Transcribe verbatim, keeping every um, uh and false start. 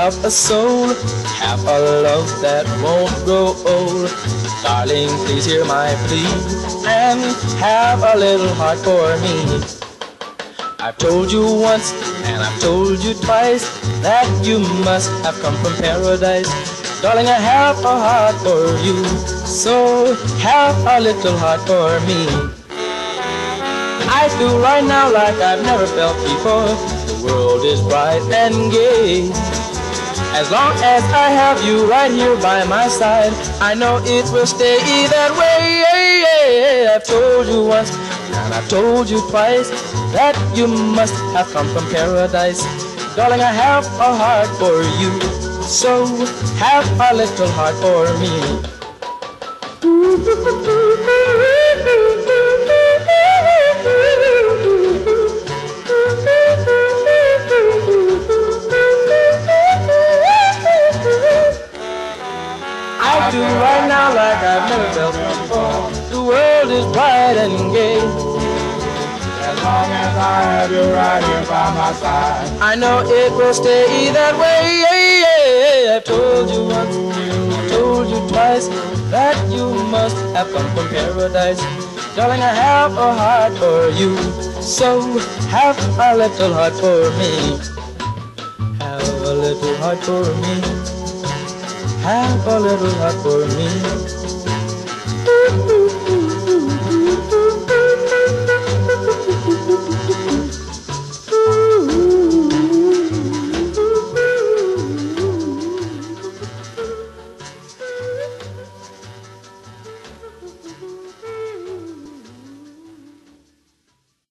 have a soul, have a love that won't grow old. Darling, please hear my plea and have a little heart for me. I've told you once and I've told you twice that you must have come from paradise. Darling, I have a heart for you, so have a little heart for me. I feel right now like I've never felt before. The world is bright and gay. As long as I have you right here by my side, I know it will stay that way. I've told you once and I've told you twice that you must have come from paradise. Darling, I have a heart for you, so have a little heart for me. I do right now like I've never felt before. The world is bright and gay. As long as I have you right here by my side, I know it will stay that way. I've told you once, I've told you twice that you must have come from paradise. Darling, I have a heart for you, so have a little heart for me. Have a little heart for me. Have a little heart for me.